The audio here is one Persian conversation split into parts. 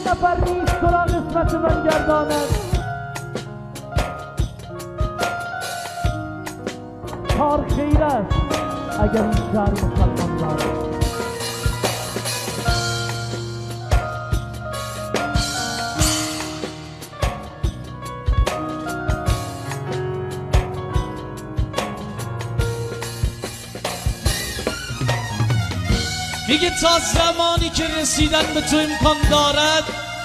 نفر نیست تو را قسمت من گرداند. کار خیر است اگر این شهر مسلمان دارد. میگه تا زمانی که رسیدن به تو امکان دارد،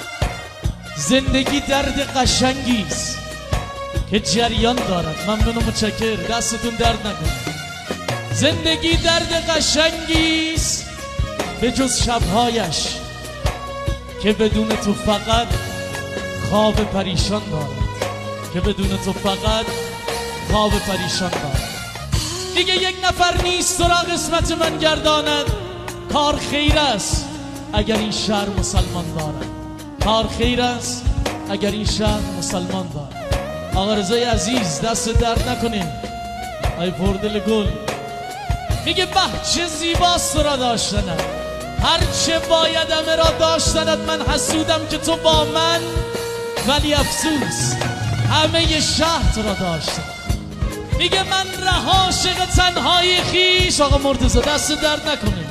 زندگی درد قشنگیست که جریان دارد. ممنون و متشکر، دستتون درد نکنه. زندگی درد قشنگیست به جز شبهایش که بدون تو فقط خواب پریشان دارد، که بدون تو فقط خواب پریشان دارد. دیگه یک نفر نیست تو را قسمت من گرداند. کار خیر است اگر این شهر مسلمان دارد. کار خیر است اگر این شهر مسلمان دارد. آقا رضای عزیز دست درد نکنیم. ای پردل گل میگه به چه زیباست تو را داشتنت، هرچه باید همه را داشتنت. من حسودم که تو با من، ولی افسوس همه شهر تو را داشتن. میگه من رها عاشق تنهایی خیش. آقا مرتضی دست درد نکنیم.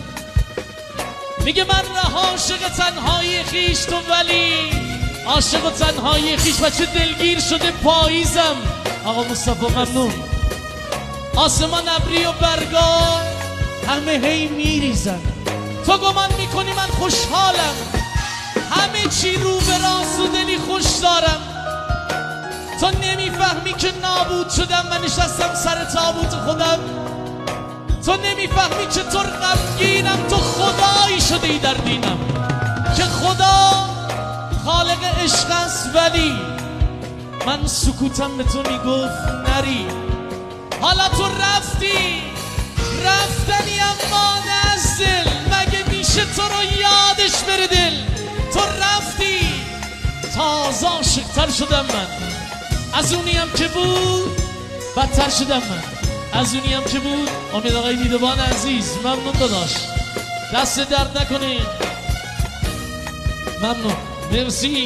میگه من رها عاشق تنهایی خیش، تو ولی عاشق تنهایی خیش. بچه دلگیر شده پاییزم. آقا مصطفی ممنون. آسمان ابری و برگا همه هی میریزن. تو گمان میکنی من خوشحالم، همه چی رو به راست و دلی خوش دارم. تو نمیفهمی که نابود شدم، من نشستم سر تابوت خودم. تو نمیفهمی چطور غمگینم، تو خدایی شده ای در دینم که خدا خالق عشق است، ولی من سکوتم به تو میگفت نری. حالا تو رفتی، رفتنی اما نه از دل. مگه میشه تو رو یادش بره دل؟ تو رفتی، تازه عاشق‌تر شدم من از اونیم که بود، بدتر شدم من از اونیم که بود. امید آقای دیدبان عزیز ممنون داداش، دست درد نکنه. ممنون، مرسی.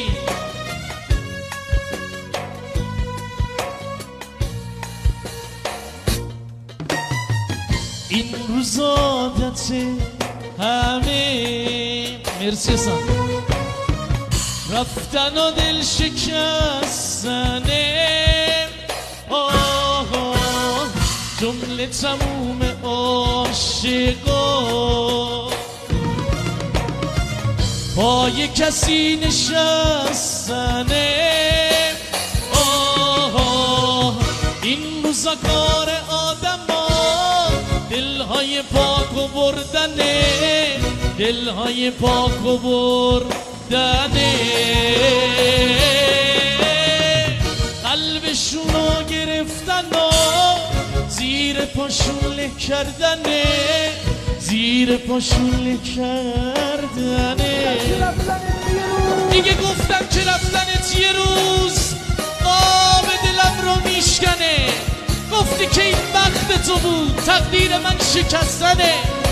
این روز عادت همه، مرسی سان، رفتن و دل شکستنه. جمله تموم عاشقا پای کسی نشستنه. این روزا کار آدم ها دلهای پاک و بردنه، دلهای پاک و بردنه. قلبشونو گرفتن و زیر پاشون له کردنه، زیر پاشون له کردنه. دیگه گفتم که رفتنت یه روز قاب دلم رو میشکنه. گفتی که این بخت تو بود، تقدیر من شکستنه.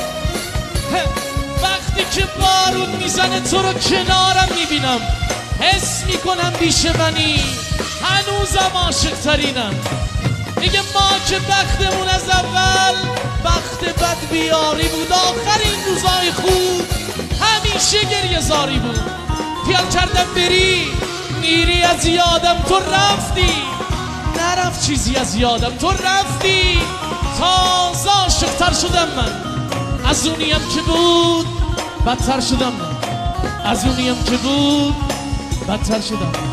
وقتی که بارون میزنه تو رو کنارم میبینم، حس میکنم بیش منی، هنوزم عاشق ترینم. میگه ما که بختمون از اول بخت بد بیاری بود، آخرین روزای خوب همیشه گریه زاری بود. خیال کردم بری، میری از یادم، تو رفتی، نرفت چیزی از یادم، تو رفتی، تازه عاشق‌تر شدم من از اونیم که بود، بدتر شدم من از اونیم که بود، بدتر شدم.